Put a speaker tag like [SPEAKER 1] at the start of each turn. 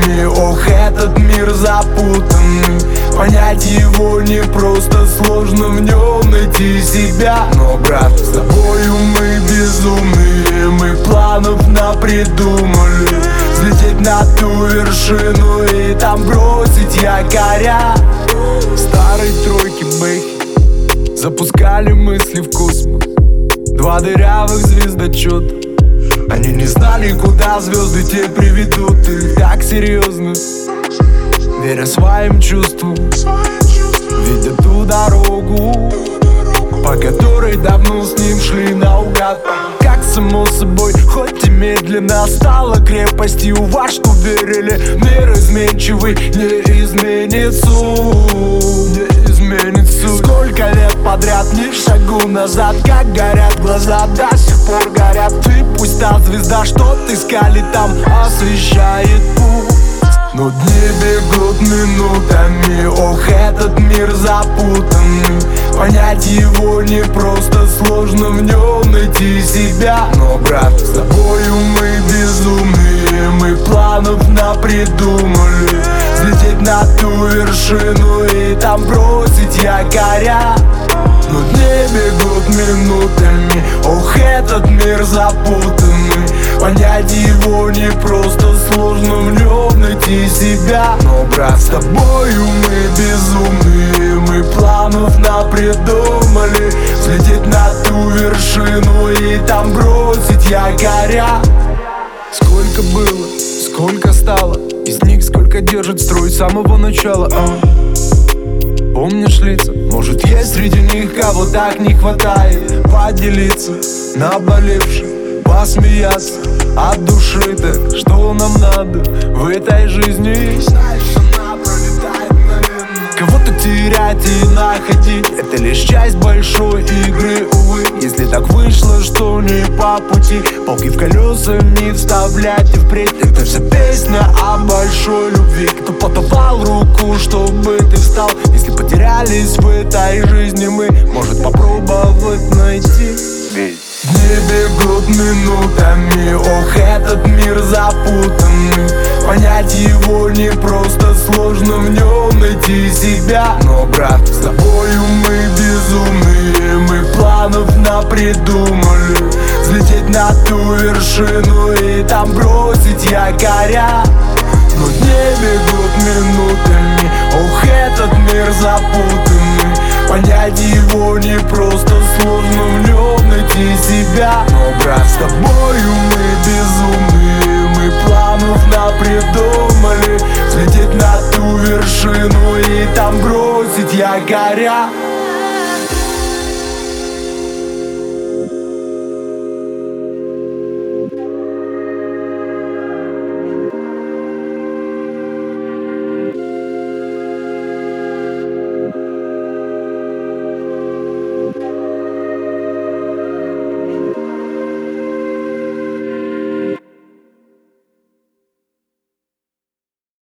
[SPEAKER 1] минутами. Ох, этот мир запутанный, понять его не просто, сложно в нем найти себя. Но, брат, с тобою мы безумные, мы планов напридумали, взлететь на ту вершину и там бросить якоря. Старой тройки бэхи запускали мысли в космос, два дырявых звездочета. Они не знали, куда звезды те приведут их так серьезно, веря своим чувствам, видя ту дорогу, по которой давно с ним шли наугад. Как само собой, хоть и медленно, стала крепостью, во что верили. Мир изменчивый, не изменится, не изменится. Сколько лет подряд, ни шагу назад, как горят глаза, до сих пор горят. Ты пусть та звезда, что ты искали там, освещает путь. Но дни бегут минутами, ох, этот мир запутанный, понять его не просто, сложно в нем найти себя. Но, брат, с тобою мы безумные, мы планов напридумали, взлететь на ту вершину и там бросить якоря. Но дни бегут минутами, ох, этот мир запутанный, понять его не просто, сложно в нем найти себя. Но, брат, с тобою мы безумные, мы планов напридумали, взлететь на ту вершину и там бросить якоря. Сколько было, сколько стало, из них сколько держит строй с самого начала. Помнишь лица? Может, есть среди них, кого так не хватает, поделиться, наболевшим, посмеяться от души. Так что нам надо в этой жизни? Кого-то терять и находить — это лишь часть большой игры, увы. Если так вышло, что не по пути, палки в колеса не вставлять и впредь. Это вся песня о большой любви. Кто подавал руку, чтобы ты встал? Если потерялись в этой жизни мы, может попробовать найти. Дни бегут минутами, ох, этот мир запутанный, понять его не просто, сложно в нем найти себя. Но, брат, с тобою мы безумные, мы планов напридумали, взлететь на ту вершину и там бросить якоря. Но дни бегут минутами, ох, этот мир запутанный, понять его не просто, сложно в нем найти себя. Но, брат, с тобою мы безумные, мы планов напридумали, взлететь на ту вершину и там бросить якоря.